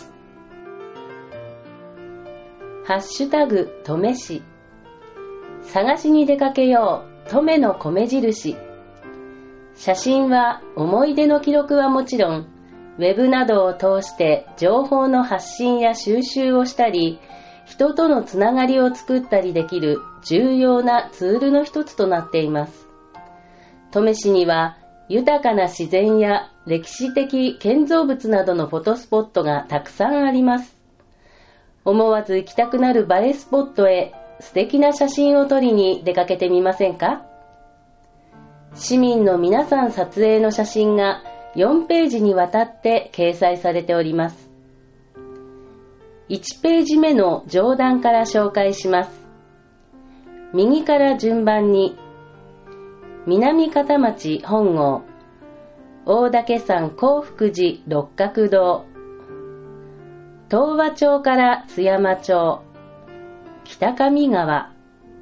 ハッシュタグ登米市、探しに出かけよう登米の米印。写真は思い出の記録はもちろん、ウェブなどを通して情報の発信や収集をしたり、人とのつながりを作ったりできる重要なツールの一つとなっています。登米市には豊かな自然や歴史的建造物などのフォトスポットがたくさんあります。思わず行きたくなる映えスポットへ素敵な写真を撮りに出かけてみませんか？市民の皆さん撮影の写真がよんページにわたって掲載されております。いちページ目の上段から紹介します。右から順番に、南片町本郷、大岳山興福寺六角堂、東和町から津山町、北上川、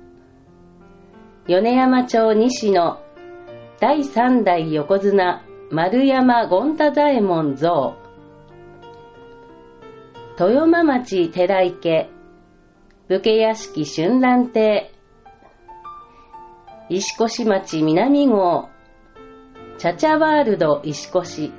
米山町西の第三代横綱丸山権太左衛門像、豊間町寺池、武家屋敷春蘭亭、石越町南郷、チャチャワールド石越。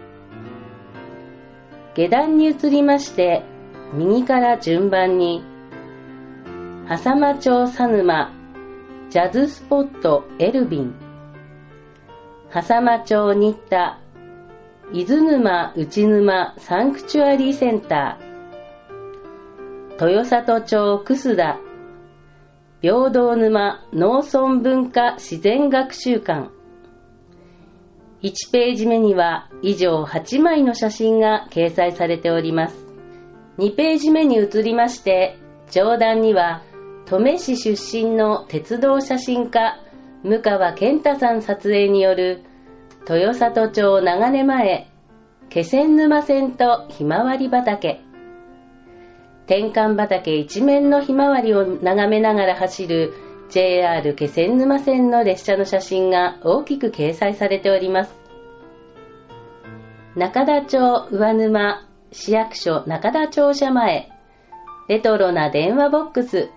下段に移りまして、右から順番に、笠間町佐沼、ジャズスポットエルビン、笠間町新田、伊豆沼内沼サンクチュアリーセンター、豊里町楠田、平等沼農村文化自然学習館。いちページ目には以上はちまいの写真が掲載されております。にページ目に移りまして、上段には登米市出身の鉄道写真家向川健太さん撮影による豊里町長根前気仙沼線とひまわり畑、天かん畑一面のひまわりを眺めながら走る ジェイアール 気仙沼線の列車の写真が大きく掲載されております。中田町上沼市役所中田庁舎前、レトロな電話ボックス、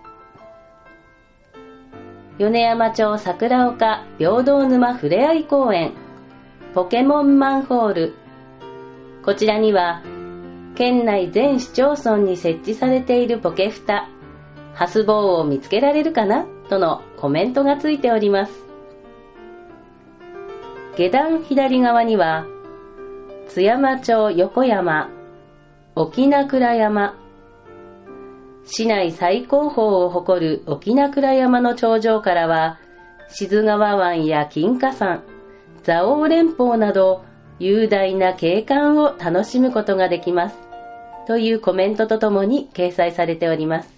米山町桜丘平等沼ふれあい公園、ポケモンマンホール。こちらには県内全市町村に設置されているポケフタ、ハスボウを見つけられるかなとのコメントがついております。下段左側には津山町横山、沖名倉山、市内最高峰を誇る沖名倉山の頂上からは志津川湾や金華山、蔵王連峰など雄大な景観を楽しむことができますというコメントとともに掲載されております。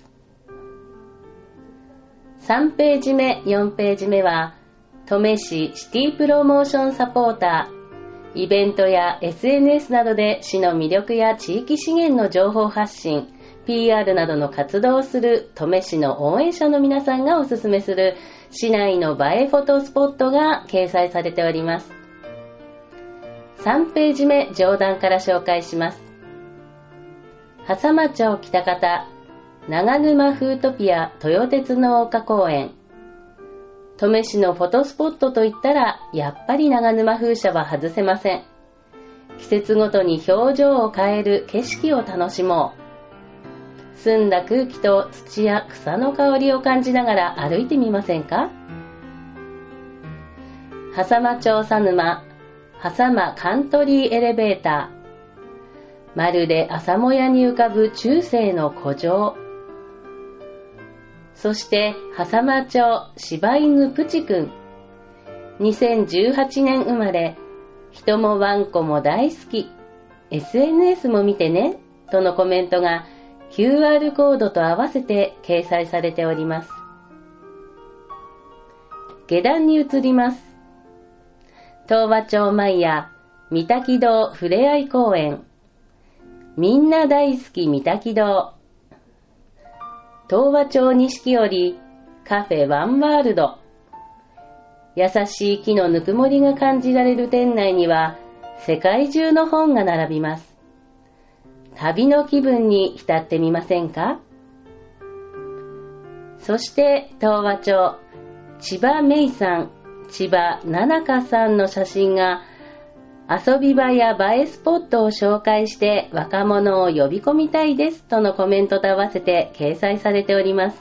さんページ目、よんページ目は登米市シティプロモーションサポーター、イベントや エスエヌエス などで市の魅力や地域資源の情報発信、ピーアール などの活動をする登米市の応援者の皆さんがおすすめする市内の映えフォトスポットが掲載されております。さんページ目、上段から紹介します。笠間町北方長沼フートピア豊鉄の丘公園。登米市のフォトスポットといったらやっぱり長沼風車は外せません。季節ごとに表情を変える景色を楽しもう。澄んだ空気と土や草の香りを感じながら歩いてみませんか？笠間町佐沼笠間カントリーエレベーター。まるで朝もやに浮かぶ中世の古城。そして笠間町柴犬プチくん。にせんじゅうはちねん生まれ、人もワンコも大好き。エスエヌエス も見てねとのコメントが キューアール コードと合わせて掲載されております。下段に移ります。東和町前や三滝堂ふれあい公園。みんな大好き三滝堂。東和町錦織カフェワンワールド。優しい木のぬくもりが感じられる店内には世界中の本が並びます。旅の気分に浸ってみませんか？そして東和町千葉芽衣さん、千葉奈々香さんの写真が遊び場や映えスポットを紹介して若者を呼び込みたいですとのコメントと合わせて掲載されております。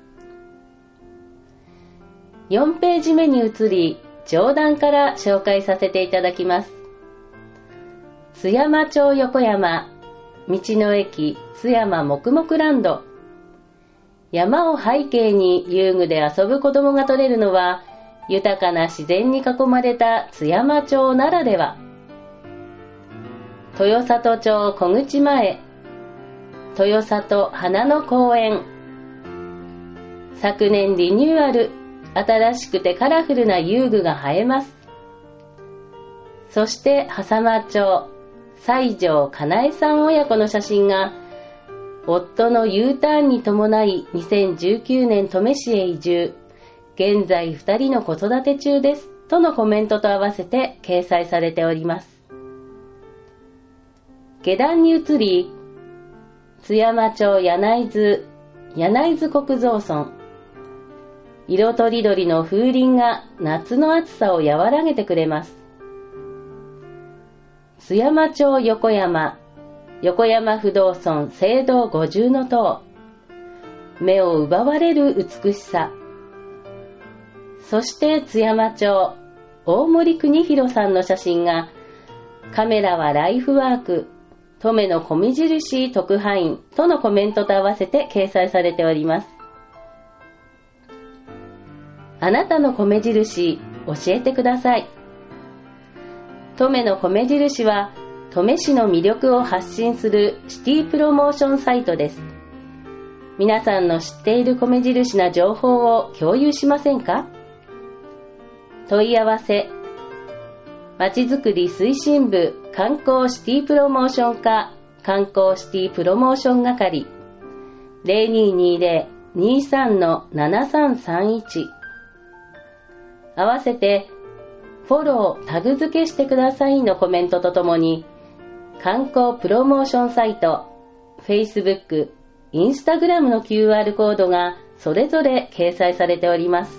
よんページ目に移り、上段から紹介させていただきます。津山町横山、道の駅津山もくもくランド。山を背景に遊具で遊ぶ子供が撮れるのは、豊かな自然に囲まれた津山町ならでは。 豊里町小口前、豊里花の公園。昨年リニューアル、新しくてカラフルな遊具が映えます。そして狭間町、西条かなえさん親子の写真が、夫の U ターンに伴いにせんじゅうきゅうねん登米市へ移住、現在ふたりの子育て中ですとのコメントと合わせて掲載されております。下段に移り、津山町柳津、柳津国蔵村。色とりどりの風鈴が夏の暑さを和らげてくれます。津山町横山、横山不動尊聖堂五重塔。目を奪われる美しさ。そして津山町、大森邦弘さんの写真が、カメラはライフワーク、登米の米印特派員とのコメントと合わせて掲載されております。あなたの米印、教えてください。登米の米印は、登米市の魅力を発信するシティプロモーションサイトです。皆さんの知っている米印な情報を共有しませんか？問い合わせ、まちづくり推進部観光シティプロモーション課観光シティプロモーション係 ゼロにーにーゼロ にーさん ななさんさんいち。合わせてフォロータグ付けしてくださいのコメントとともに、観光プロモーションサイト Facebook、Instagram の キューアール コードがそれぞれ掲載されております。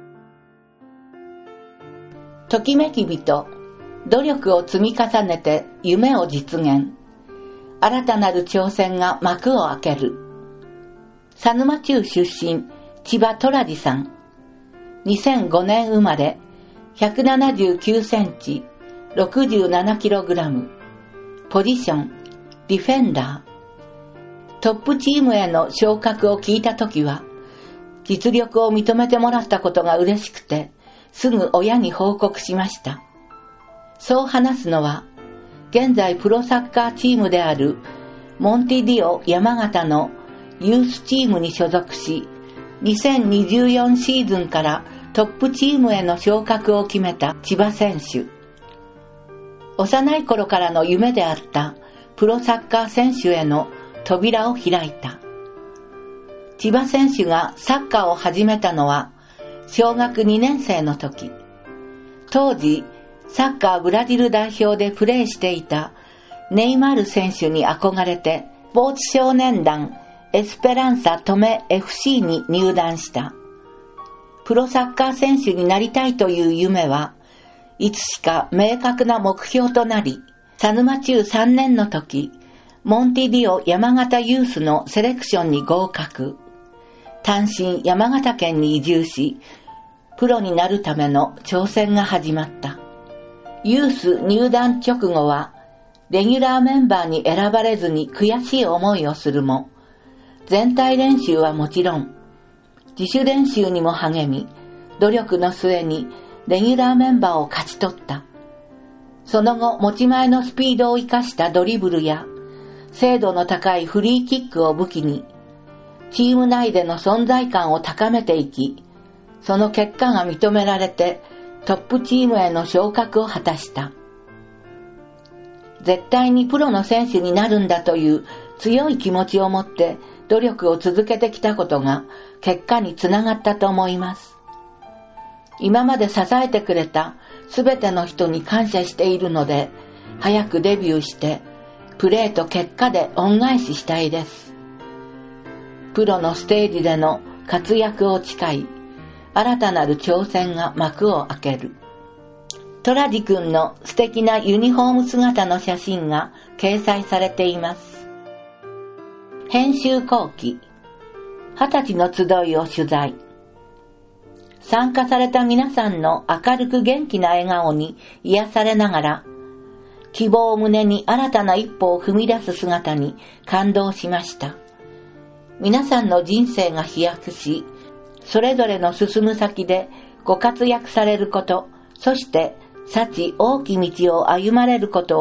ときめき人、努力を積み重ねて夢を実現。新たなる挑戦が幕を開ける。佐沼中出身、千葉虎次さん。にせんごねん生まれ、ひゃくななじゅうきゅうセンチ、ろくじゅうななキログラム。ポジション、ディフェンダー。トップチームへの昇格を聞いたときは、実力を認めてもらったことが嬉しくて、すぐ親に報告しました。そう話すのは、現在プロサッカーチームであるモンティディオ山形のユースチームに所属し、にせんにじゅうよんシーズンからトップチームへの昇格を決めた千葉選手。幼い頃からの夢であったプロサッカー選手への扉を開いた。千葉選手がサッカーを始めたのは小学にねん生の時。当時、サッカーブラジル代表でプレーしていたネイマール選手に憧れて、スポーツ少年団エスペランサ登米 エフシー に入団した。プロサッカー選手になりたいという夢はいつしか明確な目標となり、佐沼中さんねんの時、モンティディオ山形ユースのセレクションに合格。単身山形県に移住し、プロになるための挑戦が始まった。ユース入団直後は、レギュラーメンバーに選ばれずに悔しい思いをするも、全体練習はもちろん、自主練習にも励み、努力の末にレギュラーメンバーを勝ち取った。その後、持ち前のスピードを生かしたドリブルや、精度の高いフリーキックを武器に、チーム内での存在感を高めていき、その結果が認められてトップチームへの昇格を果たした。絶対にプロの選手になるんだという強い気持ちを持って努力を続けてきたことが結果につながったと思います。今まで支えてくれたすべての人に感謝しているので、早くデビューしてプレーと結果で恩返ししたいです。プロのステージでの活躍を誓い、新たなる挑戦が幕を開ける。トラジ君の素敵なユニフォーム姿の写真が掲載されています。編集後期、二十歳の集いを取材。参加された皆さんの明るく元気な笑顔に癒されながら、希望を胸に新たな一歩を踏み出す姿に感動しました。皆さんの人生が飛躍し、それぞれの進む先でご活躍されること、そして幸大き道を歩まれることを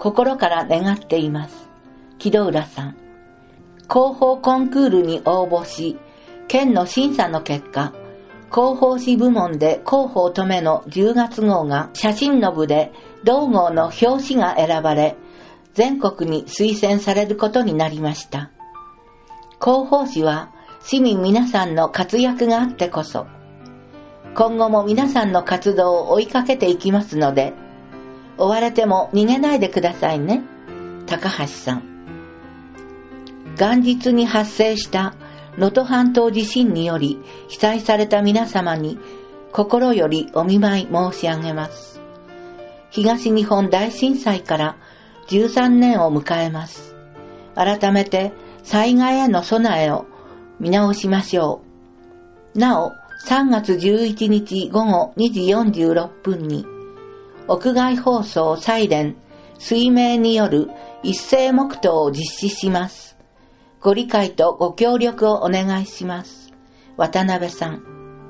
心から願っています。木戸浦さん。広報コンクールに応募し、県の審査の結果、広報誌部門で広報とめのじゅうがつ号が写真の部で同号の表紙が選ばれ、全国に推薦されることになりました。広報誌は市民皆さんの活躍があってこそ、今後も皆さんの活動を追いかけていきますので、追われても逃げないでくださいね。高橋さん。元日に発生した能登半島地震により被災された皆様に心よりお見舞い申し上げます。東日本大震災からじゅうさんねんを迎えます。改めて災害への備えを見直しましょう。なお、さんがつじゅういちにちごごにじよんじゅうろっぷんに屋外放送サイレン水明による一斉黙祷を実施します。ご理解とご協力をお願いします。渡辺さん。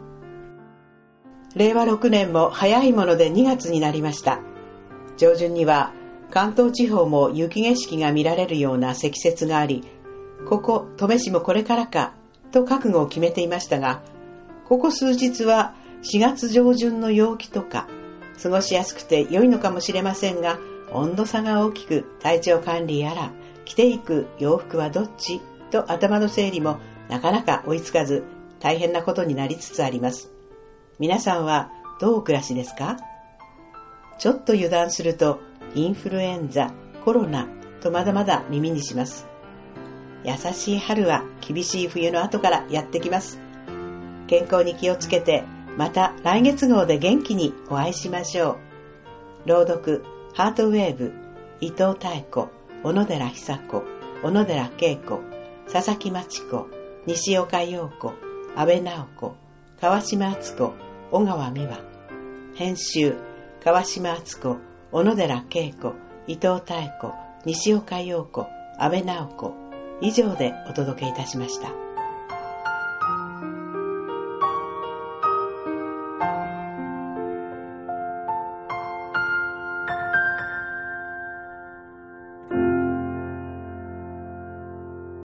れいわろくねんも早いものでにがつになりました。上旬には関東地方も雪景色が見られるような積雪があり、ここ登米市もこれからかと覚悟を決めていましたが、ここ数日はしがつじょうじゅんの陽気とか過ごしやすくて良いのかもしれませんが、温度差が大きく体調管理やら着ていく洋服はどっちと頭の整理もなかなか追いつかず、大変なことになりつつあります。皆さんはどうお暮らしですか？ちょっと油断するとインフルエンザ、コロナとまだまだ耳にします。優しい春は厳しい冬の後からやってきます。健康に気をつけて、また来月号で元気にお会いしましょう。朗読、ハートウェーブ、伊藤妙子、小野寺久子、小野寺恵子、佐々木真知子、西岡陽子、安倍直子、川島敦子、小川美和。編集、川島敦子、小野寺恵子、伊藤妙子、西岡陽子、安倍直子。以上でお届けいたしました。